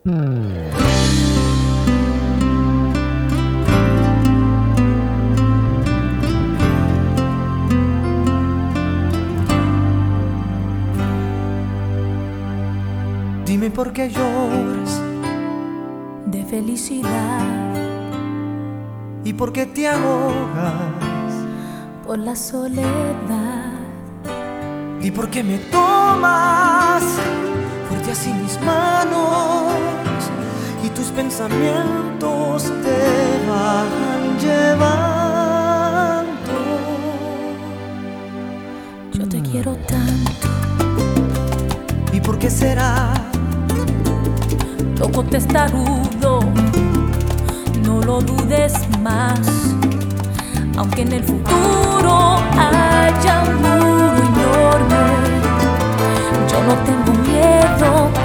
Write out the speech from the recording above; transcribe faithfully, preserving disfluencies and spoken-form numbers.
Dime por qué lloras de felicidad y por qué te ahogas por la soledad. ¿Y por qué me tomas fuerte así mis manos y tus pensamientos te van llevando? Yo te quiero tanto. ¿Y por qué será? Loco testarudo, no lo dudes más. Aunque en el futuro haya un muro enorme, yo no tengo miedo.